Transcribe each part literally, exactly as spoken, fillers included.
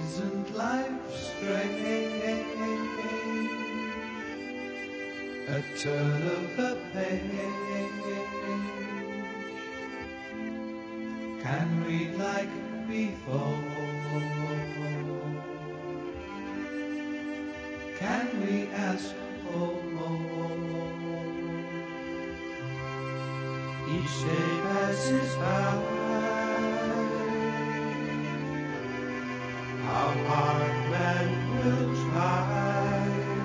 Isn't life strange? A turn of the page can read like before. Can we ask for more? Each day passes by. How hard man will try.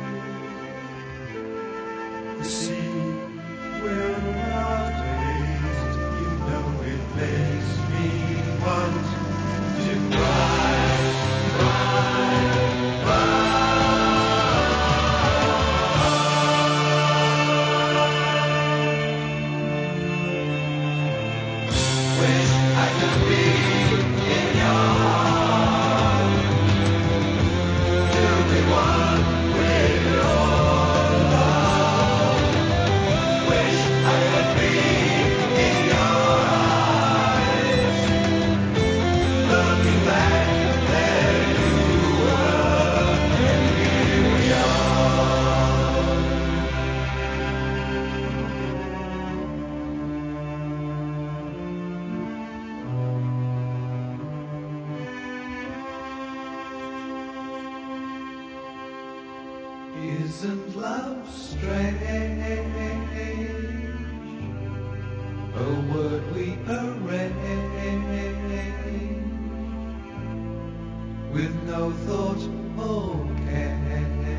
The sea will not taste. You know it makes me want to cry, cry, cry. Wish I could be in your arms, to be one with your love. Wish I could be in your eyes, looking back, there you were, and here we are. Isn't love strange? A word we arrange with no thought or care,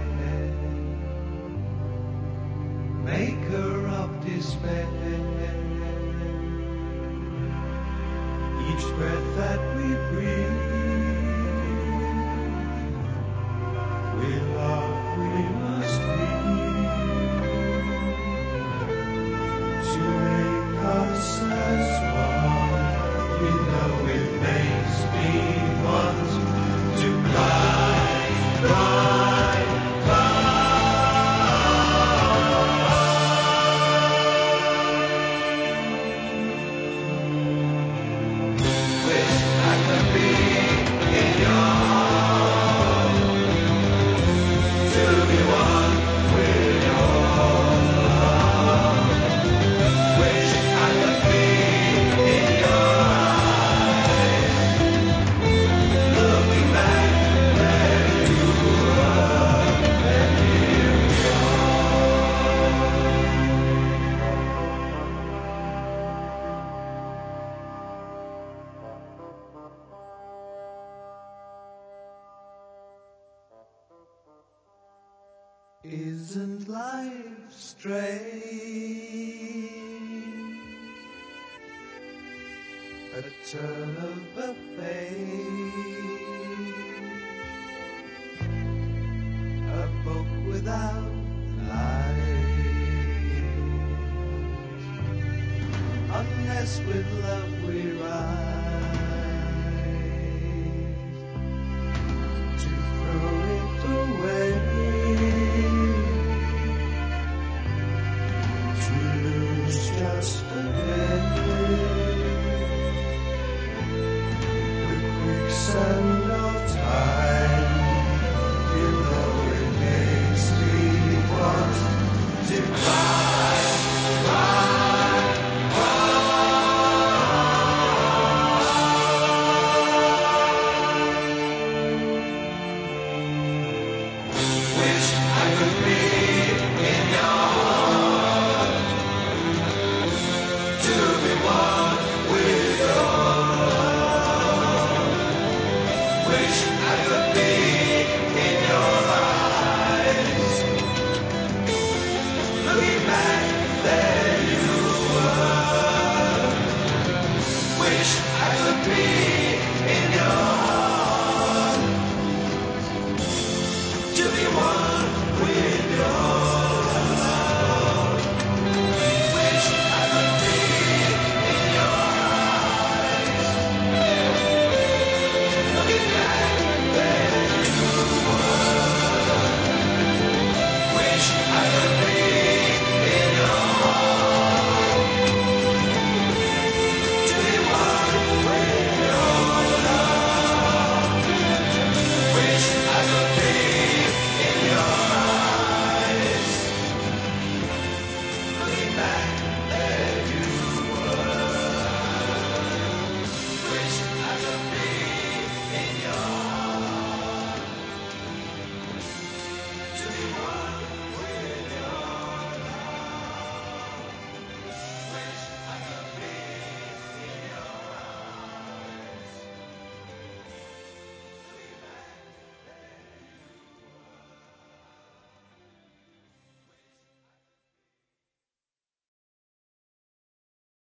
maker of despair. Each breath that we breathe, we love, we must heed to make us as one. You know it makes me want to cry, cry, cry. Wish I could be in your arms, to be one with your love. Wish I could be in your eyes, looking back, there you were, and here we are. Isn't life strange? A turn of a page, a book without lines, unless with love we rise, to throw it away, to lose just a day. Quicksand of time, you know it makes me want to cry, cry, cry. Wish I could be in your arms, to be one with your love. Wish I could be in your eyes, looking back, there you were. Wish I could be in your arms, to be one with your